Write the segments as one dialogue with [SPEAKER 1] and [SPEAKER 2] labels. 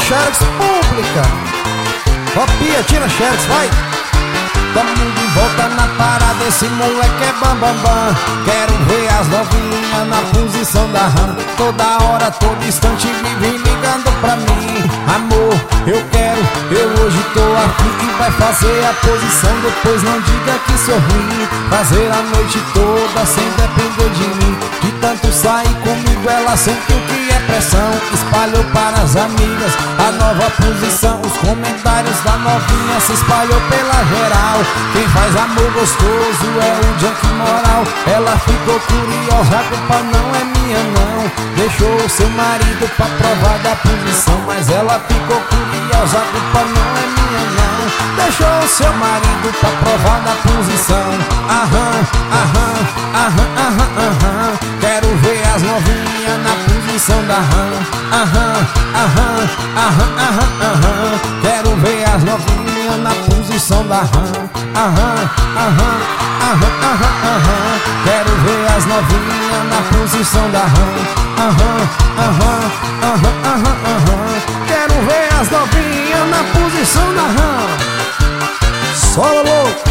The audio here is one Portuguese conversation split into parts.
[SPEAKER 1] Xerox pública. Copia, tira Xerox, vai. Tamo de volta na parada, esse moleque é bam bam bam. Quero ver as novinhas na posição da RAM. Toda hora, todo instante vive ligando pra mim. Amor, eu quero, eu hoje tô aqui e vai fazer a posição. Depois não diga que sou ruim. Fazer a noite toda sem depender de mim. De tanto sair comigo ela sentiu que é pressão. Espalhou para as amigas a nova posição. Os comentários da novinha se espalhou pela geral. Quem faz amor gostoso é o junk moral. Ela ficou curiosa, a culpa não é minha não. Deixou o seu marido pra provar da posição. Mas ela ficou curiosa, a culpa não é minha não. Deixou o seu marido pra provar da posição. Aham, aham, aham, aham, aham. Quero ver as novinhas na posição da RAM. Aham, aham, aham, aham, aham. Quero ver as novinhas na posição da RAM. Aham, aham, aham, aham, aham. Quero ver as novinhas na posição da RAM. Aham, aham, aham, aham, aham. Quero ver as novinhas na posição da RAM. Solo louco.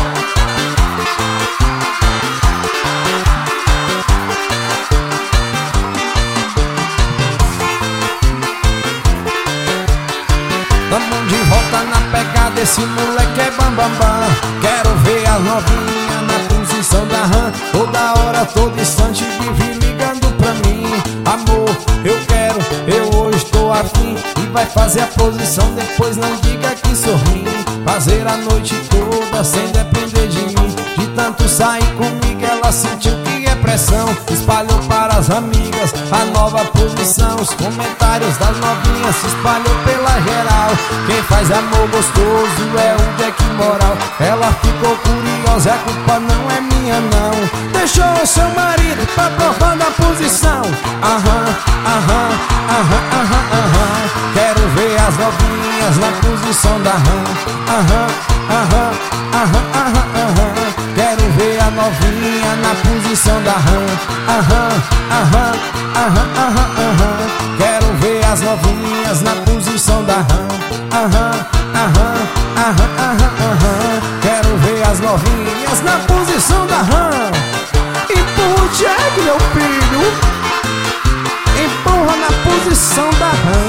[SPEAKER 1] Tamo de volta na pegada, esse moleque é bam bam bam. Quero ver as novinhas na posição da RAM. Toda hora, todo instante vive ligando pra mim. Amor, eu quero, eu hoje estou afim. E vai fazer a posição, depois não diga que sou ruim. Fazer a noite toda sem depender de mim. De tanto sair comigo ela sentiu que é pressão. Espalhou para as amigas a nova posição. Os comentários das novinhas se espalhou pela geral. Quem faz amor gostoso é o Jack moral. Ela ficou curiosa, a culpa não é minha não. Deixou o seu marido pra provar da posição. Aham, aham, aham, aham, aham. Quero ver as novinhas na posição da RAM. Aham, aham, aham, aham, aham. Quero ver a novinha na posição da RAM. Aham, aham, aham, aham, aham. Quero ver as novinhas na posição da RAM. Aham, aham, aham, aham, aham. Quero ver as novinhas na posição da RAM. Empurra o Jack, meu filho. Empurra na posição da RAM.